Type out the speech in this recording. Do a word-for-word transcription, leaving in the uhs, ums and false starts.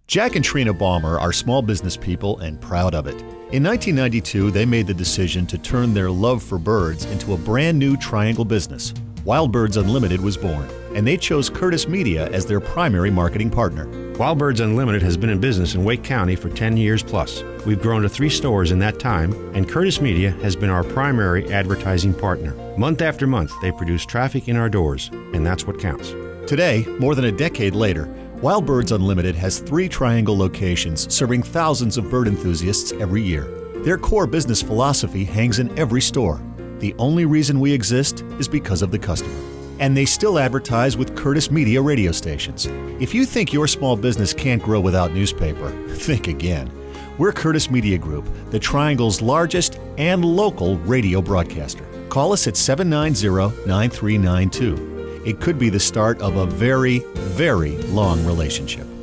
Jack and Trina Balmer are small business people and proud of it. In nineteen ninety-two, they made the decision to turn their love for birds into a brand new Triangle business. Wild Birds Unlimited was born, and they chose Curtis Media as their primary marketing partner. Wild Birds Unlimited has been in business in Wake County for ten years plus. We've grown to three stores in that time, and Curtis Media has been our primary advertising partner. Month after month, they produce traffic in our doors, and that's what counts. Today, more than a decade later, Wild Birds Unlimited has three Triangle locations serving thousands of bird enthusiasts every year. Their core business philosophy hangs in every store. The only reason we exist is because of the customer. And they still advertise with Curtis Media radio stations. If you think your small business can't grow without newspaper, think again. We're Curtis Media Group, the Triangle's largest and local radio broadcaster. Call us at seven nine zero, nine three nine two. It could be the start of a very, very long relationship.